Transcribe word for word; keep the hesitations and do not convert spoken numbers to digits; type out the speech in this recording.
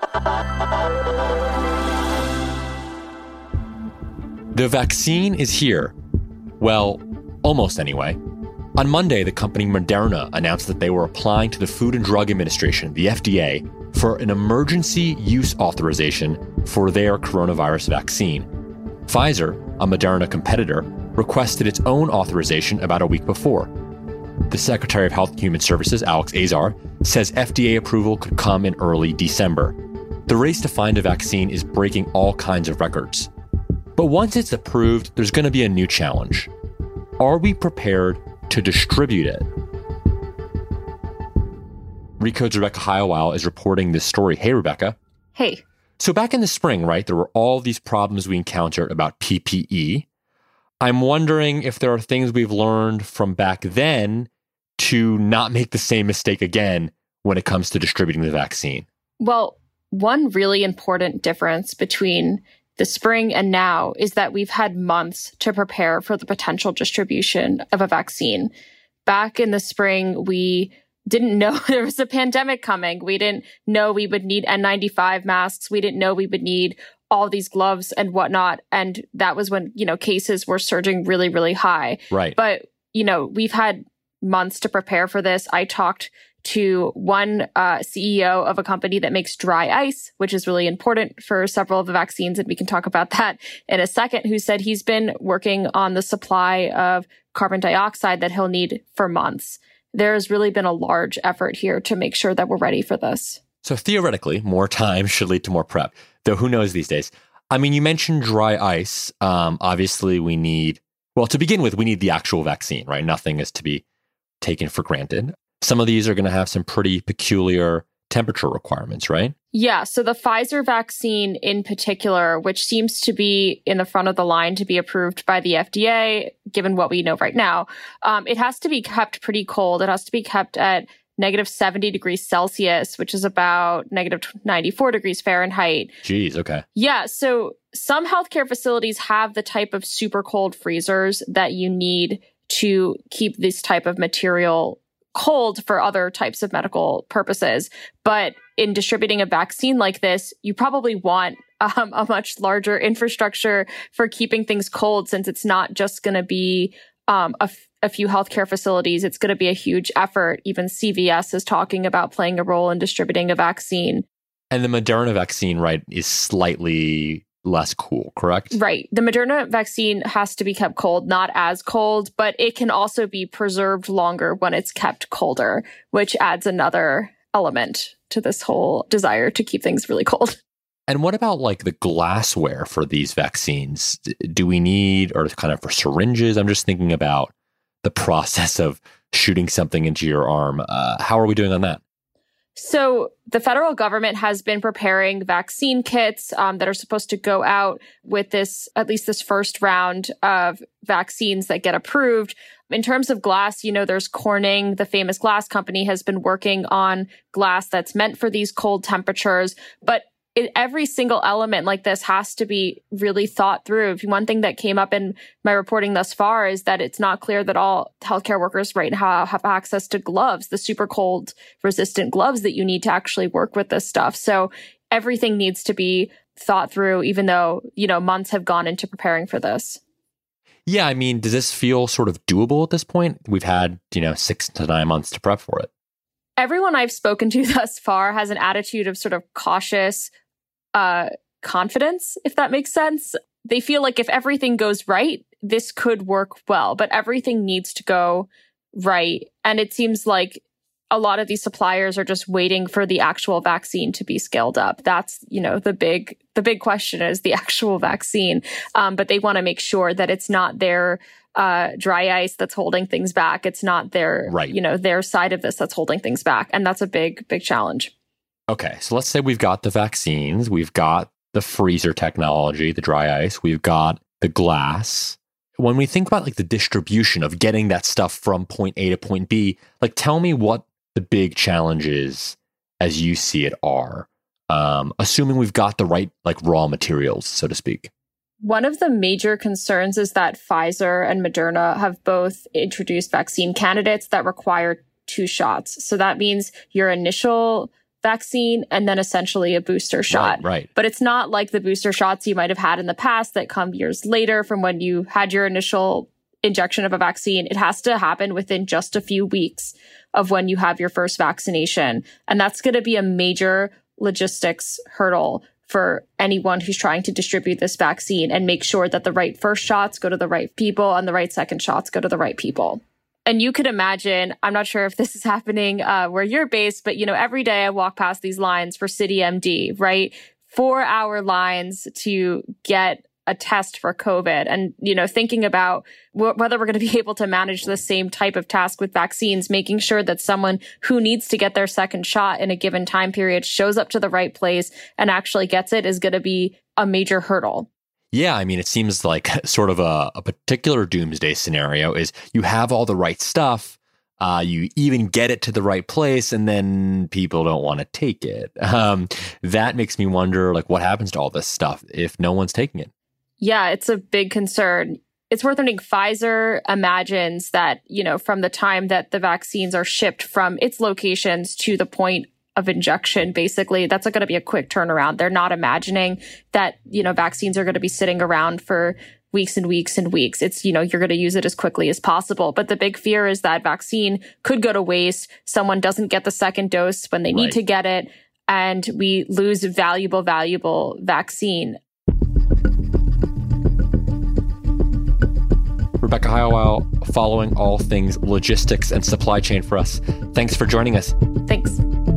The vaccine is here. Well, almost anyway. On Monday, the company Moderna announced that they were applying to the Food and Drug Administration, the F D A, for an emergency use authorization for their coronavirus vaccine. Pfizer, a Moderna competitor, requested its own authorization about a week before. The Secretary of Health and Human Services, Alex Azar, says F D A approval could come in early December. The race to find a vaccine is breaking all kinds of records. But once it's approved, there's going to be a new challenge. Are we prepared to distribute it? Recode's Rebecca Heilweil is reporting this story. Hey, Rebecca. Hey. So back in the spring, right, there were all these problems we encountered about P P E. I'm wondering if there are things we've learned from back then to not make the same mistake again when it comes to distributing the vaccine. Well, one really important difference between the spring and now is that we've had months to prepare for the potential distribution of a vaccine. Back in the spring, we didn't know there was a pandemic coming. We didn't know we would need N ninety-five masks. We didn't know we would need all these gloves and whatnot. And that was when, you know, cases were surging really, really high. Right. But, you know, we've had months to prepare for this. I talked to one uh, C E O of a company that makes dry ice, which is really important for several of the vaccines. And we can talk about that in a second, who said he's been working on the supply of carbon dioxide that he'll need for months. There's really been a large effort here to make sure that we're ready for this. So theoretically, more time should lead to more prep, though who knows these days. I mean, you mentioned dry ice. Um, obviously, we need, well, to begin with, we need the actual vaccine, right? Nothing is to be taken for granted. Some of these are going to have some pretty peculiar temperature requirements, right? Yeah. So the Pfizer vaccine in particular, which seems to be in the front of the line to be approved by the F D A, given what we know right now, um, it has to be kept pretty cold. It has to be kept at negative seventy degrees Celsius, which is about negative ninety-four degrees Fahrenheit. Jeez, okay. Yeah. So some healthcare facilities have the type of super cold freezers that you need to keep this type of material cold for other types of medical purposes. But in distributing a vaccine like this, you probably want um, a much larger infrastructure for keeping things cold, since it's not just going to be um, a, f- a few healthcare facilities. It's going to be a huge effort. Even C V S is talking about playing a role in distributing a vaccine. And the Moderna vaccine, right, is slightly less cool, correct? Right. The Moderna vaccine has to be kept cold, not as cold, but it can also be preserved longer when it's kept colder, which adds another element to this whole desire to keep things really cold. And what about like the glassware for these vaccines? Do we need, or kind of for syringes? I'm just thinking about the process of shooting something into your arm. Uh, how are we doing on that? So the federal government has been preparing vaccine kits um, that are supposed to go out with this, at least this first round of vaccines that get approved. In terms of glass, you know, there's Corning, the famous glass company, has been working on glass that's meant for these cold temperatures. But it, every single element like this has to be really thought through. One thing that came up in my reporting thus far is that it's not clear that all healthcare workers right now have access to gloves, the super cold resistant gloves that you need to actually work with this stuff. So everything needs to be thought through, even though, you know, months have gone into preparing for this. Yeah, I mean, does this feel sort of doable at this point? We've had, you know, six to nine months to prep for it. Everyone I've spoken to thus far has an attitude of sort of cautious uh, confidence, if that makes sense. They feel like if everything goes right, this could work well, but everything needs to go right. And it seems like a lot of these suppliers are just waiting for the actual vaccine to be scaled up. That's, you know, the big, the big question is the actual vaccine. Um, but they want to make sure that it's not their uh, dry ice that's holding things back. It's not their, right. you know, their side of this that's holding things back. And that's a big, big challenge. Okay. So let's say we've got the vaccines, we've got the freezer technology, the dry ice, we've got the glass. When we think about like the distribution of getting that stuff from point A to point B, like tell me what the big challenges as you see it are, um, assuming we've got the right like raw materials, so to speak. One of the major concerns is that Pfizer and Moderna have both introduced vaccine candidates that require two shots. So that means your initial vaccine and then essentially a booster shot. Right, right. But it's not like the booster shots you might have had in the past that come years later from when you had your initial injection of a vaccine. It has to happen within just a few weeks of when you have your first vaccination. And that's going to be a major logistics hurdle for anyone who's trying to distribute this vaccine and make sure that the right first shots go to the right people and the right second shots go to the right people. And you could imagine, I'm not sure if this is happening uh, where you're based, but, you know, every day I walk past these lines for CityMD, right? Four hour lines to get a test for COVID. And, you know, thinking about w- whether we're going to be able to manage the same type of task with vaccines, making sure that someone who needs to get their second shot in a given time period shows up to the right place and actually gets it is going to be a major hurdle. Yeah, I mean, it seems like sort of a, a particular doomsday scenario is you have all the right stuff, uh, you even get it to the right place, and then people don't want to take it. Um, that makes me wonder, like, what happens to all this stuff if no one's taking it? Yeah, it's a big concern. It's worth noting Pfizer imagines that, you know, from the time that the vaccines are shipped from its locations to the point of injection, basically, that's going to be a quick turnaround. They're not imagining that, you know, vaccines are going to be sitting around for weeks and weeks and weeks. It's, you know, you're going to use it as quickly as possible. But the big fear is that vaccine could go to waste. Someone doesn't get the second dose when they need Right. to get it. And we lose valuable, valuable vaccine. Rebecca Hallowell, following all things logistics and supply chain for us. Thanks for joining us. Thanks.